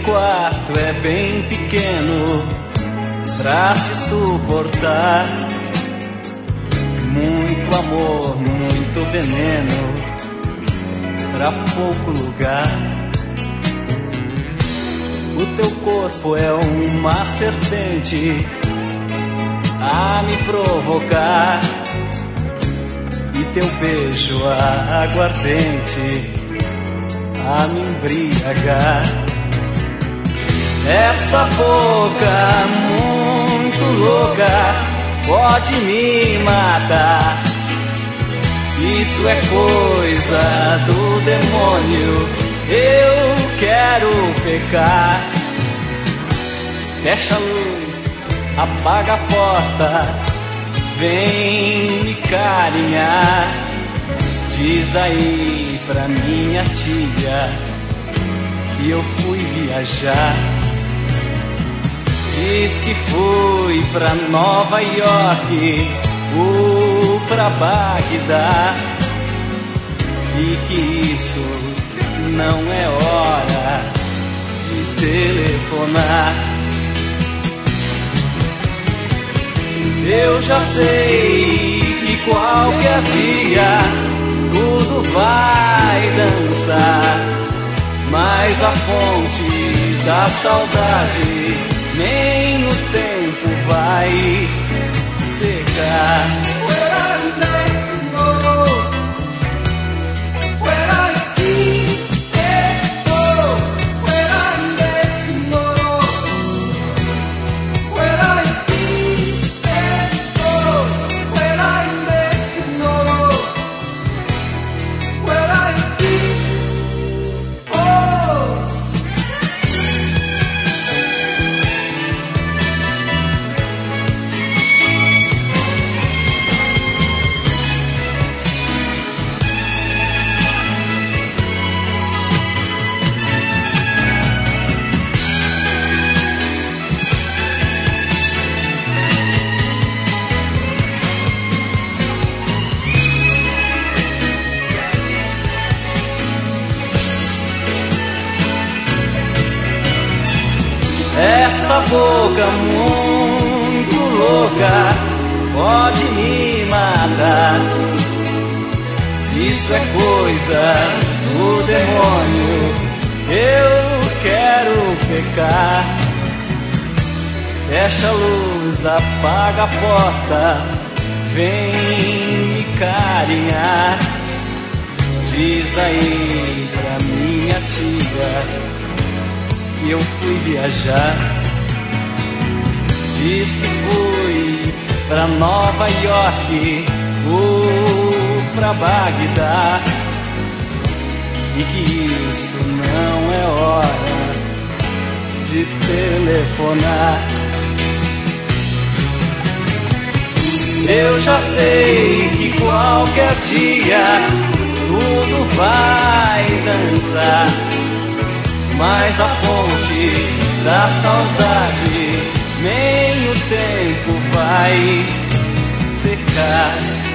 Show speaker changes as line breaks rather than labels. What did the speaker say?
quarto é bem pequeno pra te suportar. Muito amor, muito veneno pra pouco lugar. O teu corpo é uma serpente a me provocar, e teu beijo aguardente a me embriagar. Essa boca muito louca pode me matar. Se isso é coisa do demônio, eu quero pecar. Fecha a luz, apaga a porta, vem me carinhar. Diz aí pra minha tia que eu fui viajar. Diz que fui pra Nova York ou pra Bagdá, e que isso não é hora de telefonar. Eu já sei que qualquer dia tudo vai dançar, mas a fonte da saudade nem o tempo vai secar. Essa boca muito louca pode me matar. Se isso é coisa do demônio, eu quero pecar. Fecha a luz, apaga a porta, vem me carinhar. Diz aí pra minha tia que eu fui viajar. Diz que fui pra Nova York ou pra Bagdá, e que isso não é hora de telefonar. Eu já sei que qualquer dia tudo vai dançar, mas a fonte da saudade nem o tempo vai secar.